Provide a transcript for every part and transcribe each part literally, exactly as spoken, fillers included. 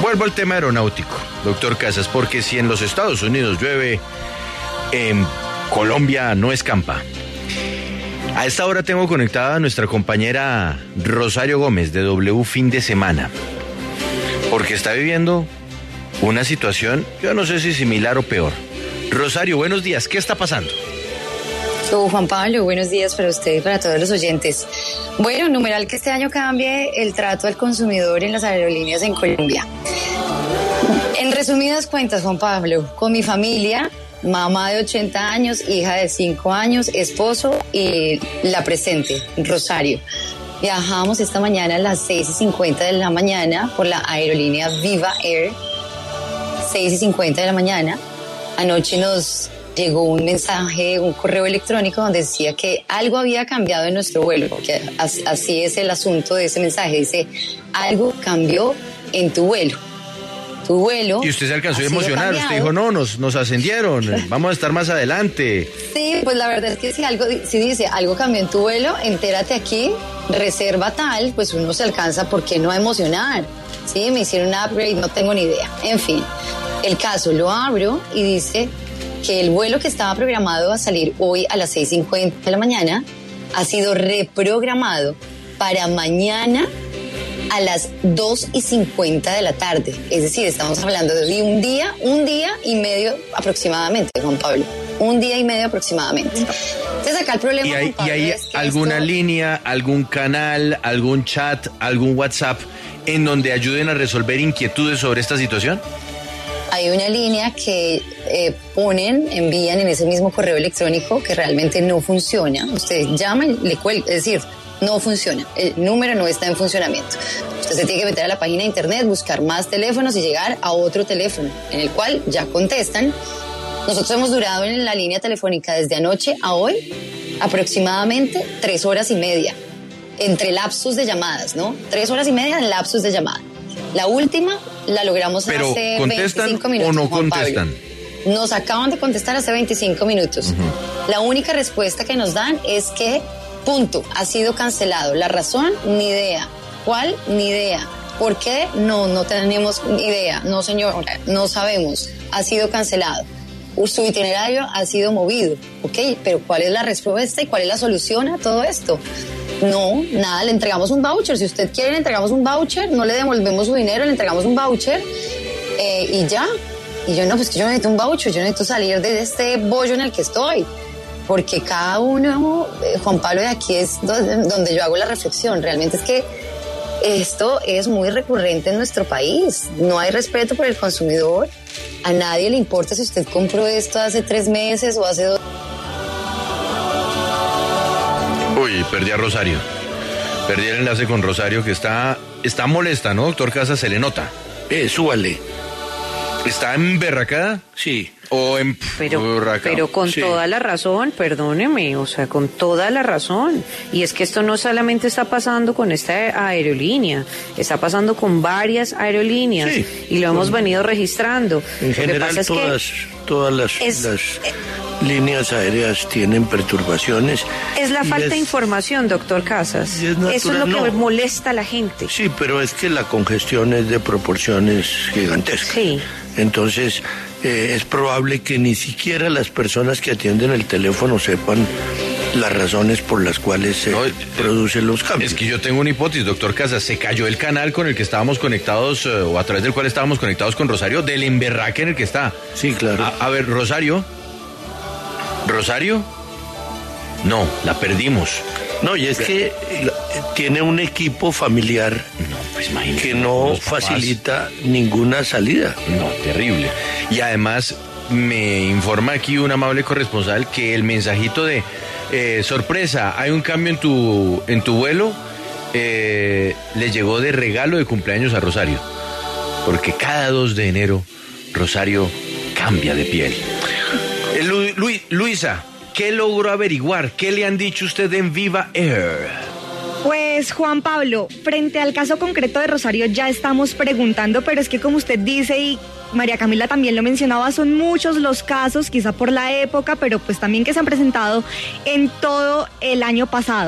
Vuelvo al tema aeronáutico, doctor Casas, porque si en los Estados Unidos llueve, en Colombia no escampa. A esta hora tengo conectada a nuestra compañera Rosario Gómez de W Fin de Semana, porque está viviendo una situación, yo no sé si similar o peor. Rosario, buenos días, ¿qué está pasando? Oh, Juan Pablo, buenos días para usted y para todos los oyentes. Bueno, numeral que este año cambie el trato al consumidor en las aerolíneas en Colombia. En resumidas cuentas, Juan Pablo, con mi familia, mamá de ochenta años, hija de cinco años, esposo y la presente, Rosario. Viajamos esta mañana a las seis y cincuenta de la mañana por la aerolínea Viva Air, seis y cincuenta de la mañana. Anoche nos llegó un mensaje, un correo electrónico donde decía que algo había cambiado en nuestro vuelo, que así es el asunto de ese mensaje, dice, algo cambió en tu vuelo. Tu vuelo. Y usted se alcanzó a emocionar, usted dijo, no, nos, nos ascendieron, vamos a estar más adelante. Sí, pues la verdad es que si algo, si dice, algo cambió en tu vuelo, entérate aquí, reserva tal, pues uno se alcanza, ¿por qué no a emocionar? Sí, me hicieron un upgrade, no tengo ni idea. En fin, el caso, lo abro y dice que el vuelo que estaba programado a salir hoy a las seis y cincuenta de la mañana ha sido reprogramado para mañana a las dos y cincuenta de la tarde. Es decir, estamos hablando de un día, un día y medio aproximadamente, Juan Pablo. Un día y medio aproximadamente. Entonces acá el problema, ¿Y hay, Juan Pablo, ¿y hay es que alguna esto... línea, algún canal, algún chat, algún WhatsApp en donde ayuden a resolver inquietudes sobre esta situación? Hay una línea que eh, ponen, envían en ese mismo correo electrónico que realmente no funciona. Usted llama y le cuelga, es decir, no funciona. El número no está en funcionamiento. Usted se tiene que meter a la página de internet, buscar más teléfonos y llegar a otro teléfono en el cual ya contestan. Nosotros hemos durado en la línea telefónica desde anoche a hoy aproximadamente tres horas y media entre lapsus de llamadas, ¿no? Tres horas y media en lapsus de llamada. La última la logramos Pero hace ¿contestan veinticinco minutos. o no Juan contestan? Pablo. Nos acaban de contestar hace veinticinco minutos. Uh-huh. La única respuesta que nos dan es que, punto, ha sido cancelado. La razón, ni idea. ¿Cuál? Ni idea. ¿Por qué? No, no tenemos idea. No, señora, no sabemos. Ha sido cancelado. Su itinerario ha sido movido. Ok, pero ¿cuál es la respuesta y cuál es la solución a todo esto? No, nada, le entregamos un voucher. Si usted quiere, le entregamos un voucher, no le devolvemos su dinero, le entregamos un voucher eh, y ya. Y yo, no, pues que yo necesito un voucher, yo necesito salir de este bollo en el que estoy. Porque cada uno, eh, Juan Pablo, de aquí es donde, donde yo hago la reflexión. Realmente es que esto es muy recurrente en nuestro país. No hay respeto por el consumidor. A nadie le importa si usted compró esto hace tres meses o hace dos. Uy, perdí a Rosario. Perdí el enlace con Rosario, que está, está molesta, ¿no, doctor Casas? Se le nota. Eh, súbale. ¿Está emberracada? Sí. ¿O en pero, pero con sí. toda la razón, perdóneme, o sea, con toda la razón. Y es que esto no solamente está pasando con esta aerolínea, está pasando con varias aerolíneas sí. y lo hemos venido registrando. En lo general, que pasa todas, es que todas las... es, las... líneas aéreas tienen perturbaciones. Es la falta es, de información, doctor Casas. Es natural, Eso es lo que no. molesta a la gente. Sí, pero es que la congestión es de proporciones gigantescas. Sí. Entonces, eh, es probable que ni siquiera las personas que atienden el teléfono sepan las razones por las cuales se no, producen los cambios. Es que yo tengo una hipótesis, doctor Casas. Se cayó el canal con el que estábamos conectados, eh, o a través del cual estábamos conectados con Rosario, del emberraque en el que está. Sí, claro. A, a ver, Rosario... ¿Rosario? No, la perdimos. No, y es que tiene un equipo familiar no, pues que no facilita ninguna salida. No, terrible. Y además me informa aquí un amable corresponsal que el mensajito de eh, sorpresa, hay un cambio en tu, en tu vuelo, eh, le llegó de regalo de cumpleaños a Rosario. Porque cada dos de enero Rosario cambia de piel. Lu, Lu, Luisa, ¿qué logró averiguar? ¿Qué le han dicho usted en Viva Air? Pues Juan Pablo, frente al caso concreto de Rosario ya estamos preguntando, pero es que como usted dice y María Camila también lo mencionaba, son muchos los casos, quizá por la época, pero pues también que se han presentado en todo el año pasado.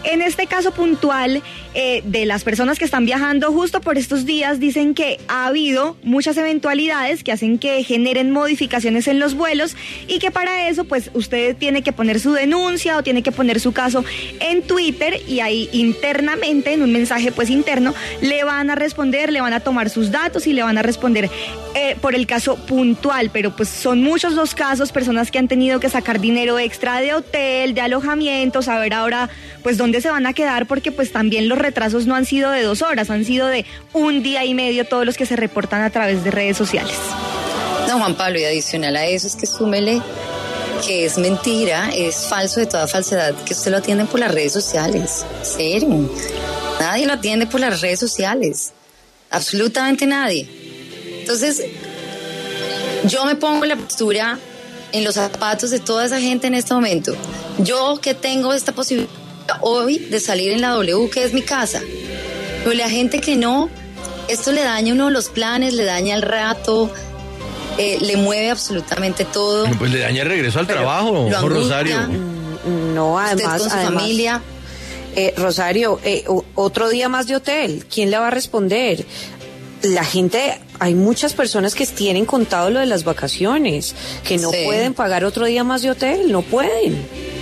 En este caso puntual, eh, de las personas que están viajando justo por estos días, dicen que ha habido muchas eventualidades que hacen que generen modificaciones en los vuelos y que para eso pues usted tiene que poner su denuncia o tiene que poner su caso en Twitter y ahí internamente, en un mensaje pues interno, le van a responder, le van a tomar sus datos y le van a responder eh, por el caso puntual, pero pues son muchos los casos, personas que han tenido que sacar dinero extra de hotel, de alojamiento, saber ahora pues dónde se van a quedar, porque pues también los retrasos no han sido de dos horas, han sido de un día y medio todos los que se reportan a través de redes sociales. No, Juan Pablo, y adicional a eso es que súmele que es mentira, es falso de toda falsedad que usted lo atiende por las redes sociales. Serio. Nadie lo atiende por las redes sociales. Absolutamente nadie. Entonces, yo me pongo en la postura, en los zapatos de toda esa gente en este momento. Yo que tengo esta posibilidad hoy de salir en la W, que es mi casa. Pero la gente que no, esto le daña a uno los planes, le daña el rato, eh, le mueve absolutamente todo. Pues le daña el regreso al Pero trabajo, lo Rosario. No, además, usted con su además, familia. Eh, Rosario, eh, otro día más de hotel, ¿quién le va a responder? La gente, hay muchas personas que tienen contado lo de las vacaciones, que no Sí. pueden pagar otro día más de hotel, no pueden.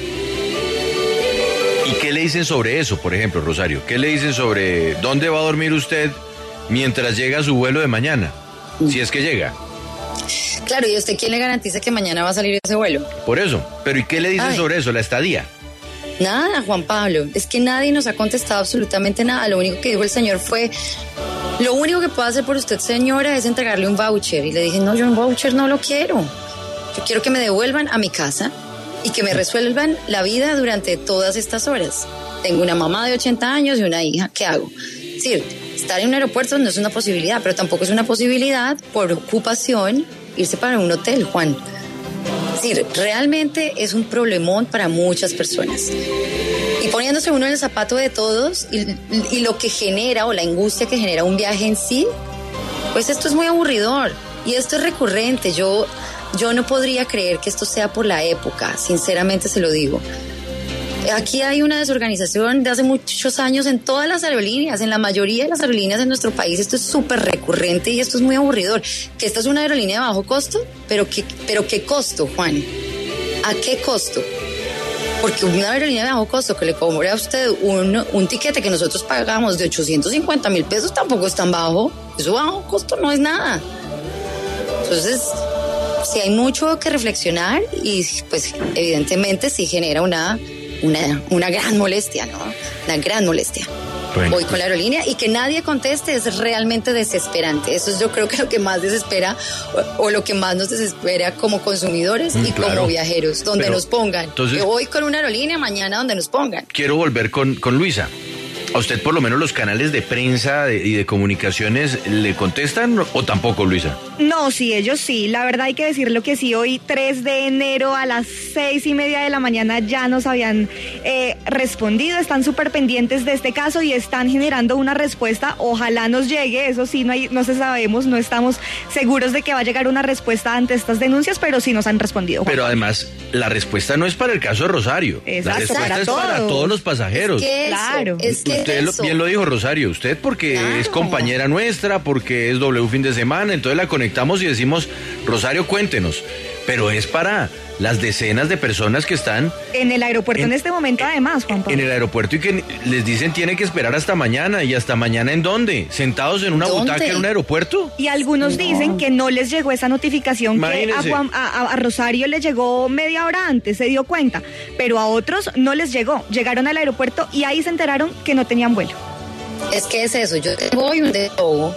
¿Y qué le dicen sobre eso, por ejemplo, Rosario? ¿Qué le dicen sobre dónde va a dormir usted mientras llega su vuelo de mañana? Mm. Si es que llega. Claro, ¿y usted quién le garantiza que mañana va a salir ese vuelo? Por eso. Pero ¿y qué le dicen Ay. sobre eso, la estadía? Nada, Juan Pablo, es que nadie nos ha contestado absolutamente nada. Lo único que dijo el señor fue, lo único que puedo hacer por usted, señora, es entregarle un voucher. Y le dije, no, yo un voucher no lo quiero. Yo quiero que me devuelvan a mi casa y que me resuelvan la vida durante todas estas horas. Tengo una mamá de ochenta años y una hija, ¿qué hago? Es decir, estar en un aeropuerto no es una posibilidad, pero tampoco es una posibilidad por ocupación irse para un hotel, Juan. Es decir, realmente es un problemón para muchas personas. Y poniéndose uno en el zapato de todos y, y lo que genera o la angustia que genera un viaje en sí, pues esto es muy aburridor y esto es recurrente. Yo, yo no podría creer que esto sea por la época, sinceramente se lo digo. Aquí hay una desorganización de hace muchos años en todas las aerolíneas, en la mayoría de las aerolíneas en nuestro país. Esto es súper recurrente y esto es muy aburridor. Que esta es una aerolínea de bajo costo, pero ¿qué, pero qué costo, Juan? ¿A qué costo? Porque una aerolínea de bajo costo que le cobre a usted un, un tiquete que nosotros pagamos de ochocientos cincuenta mil pesos tampoco es tan bajo. Eso bajo costo no es nada. Entonces, sí hay mucho que reflexionar y pues evidentemente sí genera una... Una, una gran molestia, ¿no? Una gran molestia. Bueno, voy con la aerolínea y que nadie conteste es realmente desesperante. Eso es yo creo que lo que más desespera o, o lo que más nos desespera como consumidores mm, y claro. como viajeros, donde Pero, nos pongan. Entonces, yo voy con una aerolínea mañana donde nos pongan. Quiero volver con, con Luisa. ¿A usted por lo menos los canales de prensa de, y de comunicaciones le contestan o tampoco, Luisa? No, sí, ellos sí. La verdad hay que decirlo que sí, hoy tres de enero a las seis y media de la mañana ya nos habían eh, respondido, están súper pendientes de este caso y están generando una respuesta. Ojalá nos llegue, eso sí, no, hay, no se sabemos, no estamos seguros de que va a llegar una respuesta ante estas denuncias, pero sí nos han respondido. Juan. Pero además, la respuesta no es para el caso de Rosario. Exacto, la respuesta para es todos. para todos los pasajeros. Es que eso, claro. Es que Usted lo, bien lo dijo, Rosario, usted porque claro. es compañera nuestra, porque es W fin de semana, entonces la conectamos y decimos, Rosario, cuéntenos, pero es para las decenas de personas que están en el aeropuerto en, en este momento, en, además, Juan Pablo. En el aeropuerto y que les dicen tiene que esperar hasta mañana. ¿Y hasta mañana en dónde? ¿Sentados en una ¿Dónde? butaca en un aeropuerto? Y algunos no. dicen que no les llegó esa notificación. Imagínense. Que a, Juan, a, a Rosario le llegó media hora antes, se dio cuenta, pero a otros no les llegó. Llegaron al aeropuerto y ahí se enteraron que no tenían vuelo. Es que es eso, yo tengo hoy un desahogo,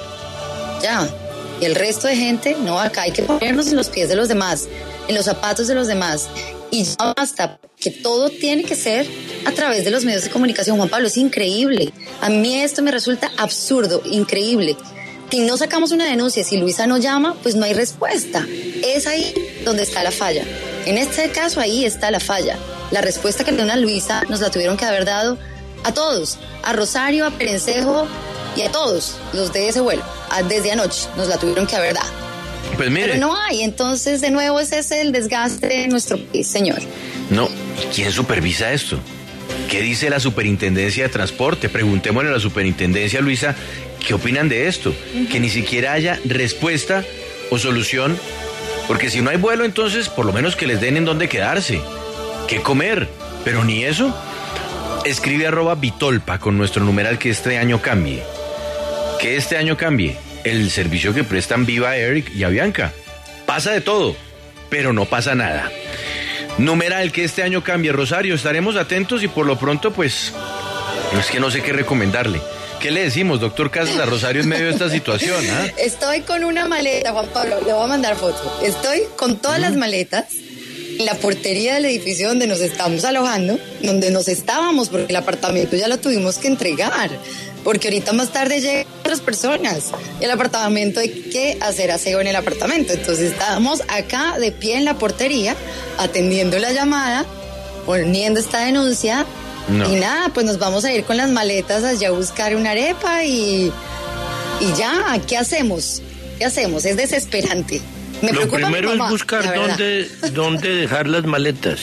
ya, y el resto de gente, no, acá hay que ponernos en los pies de los demás, en los zapatos de los demás, y ya basta, que todo tiene que ser a través de los medios de comunicación. Juan Pablo, es increíble, a mí esto me resulta absurdo, increíble. Si no sacamos una denuncia, si Luisa no llama, pues no hay respuesta, es ahí donde está la falla. En este caso, ahí está la falla. La respuesta que le dio a Luisa nos la tuvieron que haber dado a todos, a Rosario, a Perencejo y a todos los de ese vuelo, a, desde anoche nos la tuvieron que haber dado. Pues mire. Pero no hay, entonces de nuevo ese es el desgaste de nuestro país, señor. No, ¿quién supervisa esto? ¿Qué dice la Superintendencia de Transporte? Preguntémosle a la Superintendencia, Luisa, ¿qué opinan de esto? Uh-huh. Que ni siquiera haya respuesta o solución, porque si no hay vuelo, entonces por lo menos que les den en dónde quedarse, qué comer, pero ni eso. Escribe arroba Vitolpa con nuestro numeral que este año cambie. Que este año cambie el servicio que prestan Viva Air y Avianca. Pasa de todo, pero no pasa nada. Numeral que este año cambie, Rosario, estaremos atentos y por lo pronto pues es que no sé qué recomendarle. ¿Qué le decimos, doctor Casas, a Rosario en medio de esta situación? ¿eh? Estoy con una maleta, Juan Pablo, le voy a mandar foto. Estoy con todas mm. las maletas en la portería del edificio donde nos estamos alojando, donde nos estábamos, porque el apartamento ya lo tuvimos que entregar, porque ahorita más tarde llegan otras personas. El apartamento hay que hacer aseo en el apartamento. Entonces estábamos acá de pie en la portería, atendiendo la llamada, poniendo esta denuncia. No. Y nada, pues nos vamos a ir con las maletas allá a buscar una arepa y, y ya, ¿qué hacemos? ¿Qué hacemos? Es desesperante. Me Lo primero mamá, es buscar dónde, dónde dejar las maletas.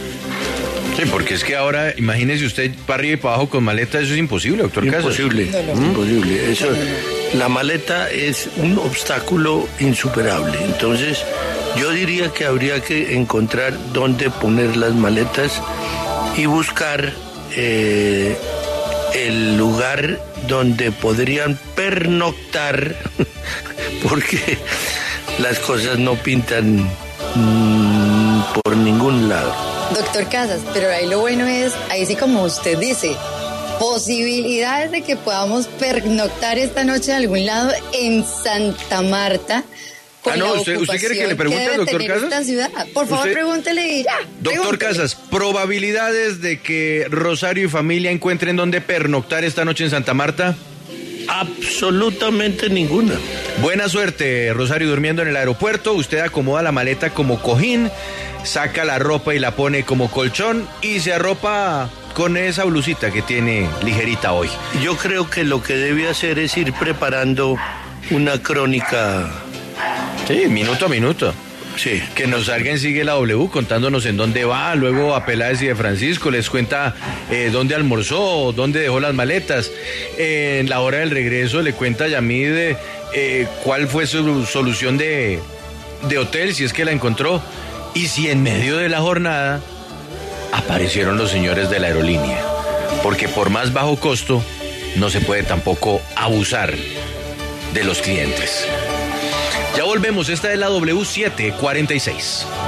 Sí, porque es que ahora, imagínese usted para arriba y para abajo con maletas, eso es imposible, doctor Casas. Imposible, no, no. imposible. Eso, no, no. La maleta es un obstáculo insuperable. Entonces, yo diría que habría que encontrar dónde poner las maletas y buscar eh, el lugar donde podrían pernoctar, porque las cosas no pintan mmm, por ningún lado. Doctor Casas, pero ahí lo bueno es, ahí sí como usted dice, posibilidades de que podamos pernoctar esta noche en algún lado en Santa Marta. Ah, no, usted, ¿usted quiere que le pregunte al doctor Casas? Esta ciudad. Por favor, usted, pregúntele y ya. Doctor pregúntele. Casas, probabilidades de que Rosario y familia encuentren dónde pernoctar esta noche en Santa Marta. Absolutamente ninguna. Buena suerte, Rosario, durmiendo en el aeropuerto. Usted acomoda la maleta como cojín, saca la ropa y la pone como colchón y se arropa con esa blusita que tiene ligerita hoy. Yo creo que lo que debe hacer es ir preparando una crónica. Sí, minuto a minuto. Sí. Que nos salga en Sigue la W contándonos en dónde va, luego a Peláez y de Francisco les cuenta eh, dónde almorzó, dónde dejó las maletas. Eh, en la hora del regreso le cuenta a Yamid eh, cuál fue su solución de, de hotel, si es que la encontró. Y si en medio de la jornada aparecieron los señores de la aerolínea. Porque por más bajo costo no se puede tampoco abusar de los clientes. Ya volvemos, esta es la W siete cuarenta y seis.